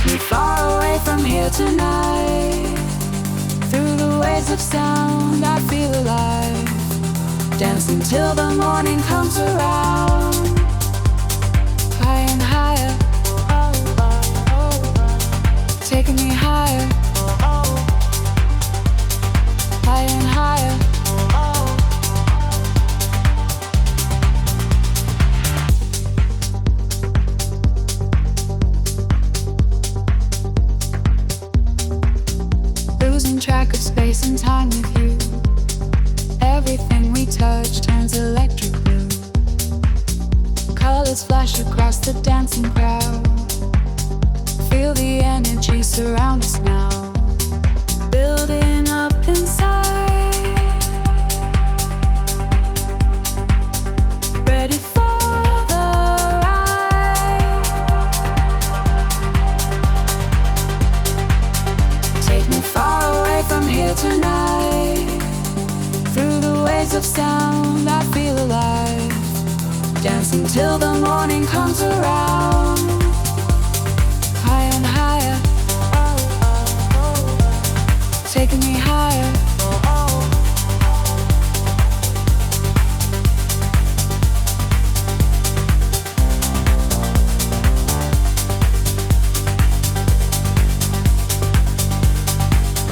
me far away from here tonight. Through the waves of sound I feel alive. Dancing till the morning comes around. High and higher, taking me higher. Higher and higher. Losing track of space and time with you. Everything we touch turns electric blue. Colors flash across the dancing crowd. Feel the energy surround us now. Building up inside. Ready for the ride. Take me far away from here tonight. Through the waves of sound I feel alive. Dancing till the morning comes around. High and high.